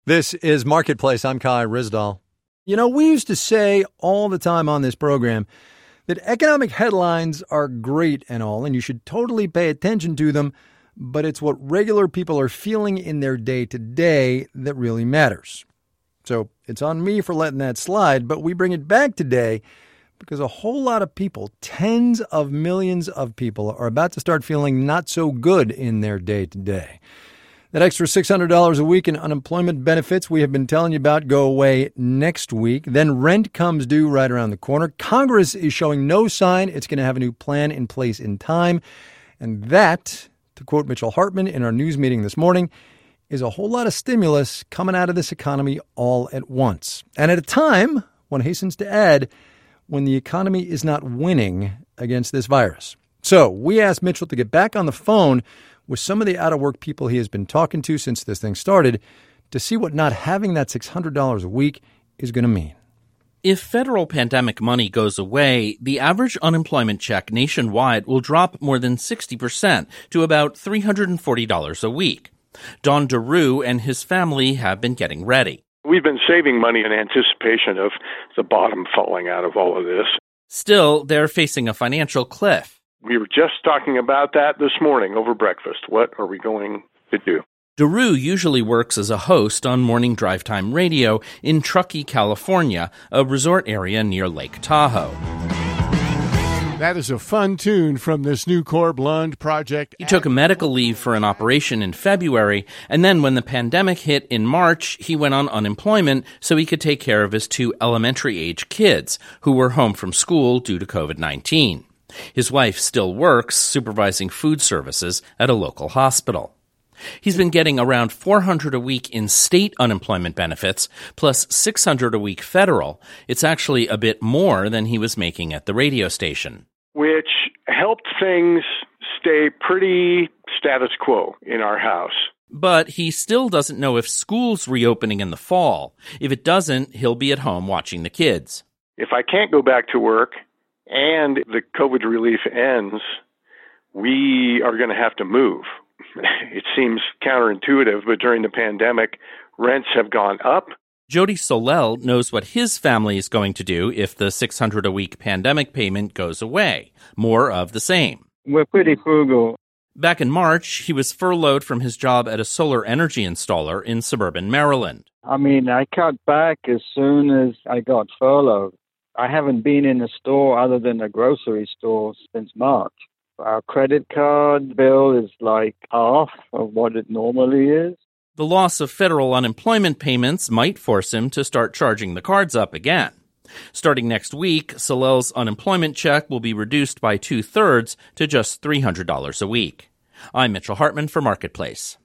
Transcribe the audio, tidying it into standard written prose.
This is Marketplace. I'm Kai Ryssdal. You know, we used to say all the time on this program that economic headlines are great and all, and you should totally pay attention to them, but it's what regular people are feeling in their day-to-day that really matters. So it's on me for letting that slide, but we bring it back today because a whole lot of people, tens of millions of people, are about to start feeling not so good in their day-to-day. That extra $600 a week in unemployment benefits we have been telling you about go away next week. Then rent comes due right around the corner. Congress is showing no sign it's going to have a new plan in place in time. And that, to quote Mitchell Hartman in our news meeting this morning, is a whole lot of stimulus coming out of this economy all at once. And at a time, one hastens to add, when the economy is not winning against this virus. So we asked Mitchell to get back on the phone with some of the out-of-work people he has been talking to since this thing started to see what not having that $600 a week is going to mean. If federal pandemic money goes away, the average unemployment check nationwide will drop more than 60% to about $340 a week. Don DeRue and his family have been getting ready. We've been saving money in anticipation of the bottom falling out of all of this. Still, they're facing a financial cliff. We were just talking about that this morning over breakfast. What are we going to do? DeRue usually works as a host on morning drive time radio in Truckee, California, a resort area near Lake Tahoe. That is a fun tune from this new Corb Lund project. He took a medical leave for an operation in February, and then when the pandemic hit in March, he went on unemployment so he could take care of his two elementary-age kids who were home from school due to COVID-19. His wife still works, supervising food services at a local hospital. He's been getting around $400 a week in state unemployment benefits, plus $600 a week federal. It's actually a bit more than he was making at the radio station. Which helped things stay pretty status quo in our house. But he still doesn't know if school's reopening in the fall. If it doesn't, he'll be at home watching the kids. If I can't go back to work and the COVID relief ends, we are going to have to move. It seems counterintuitive, but during the pandemic, rents have gone up. Jody Solel knows what his family is going to do if the $600 a week pandemic payment goes away. More of the same. We're pretty frugal. Back in March, he was furloughed from his job at a solar energy installer in suburban Maryland. I cut back as soon as I got furloughed. I haven't been in a store other than a grocery store since March. Our credit card bill is like half of what it normally is. The loss of federal unemployment payments might force him to start charging the cards up again. Starting next week, Solel's unemployment check will be reduced by 2/3 to just $300 a week. I'm Mitchell Hartman for Marketplace.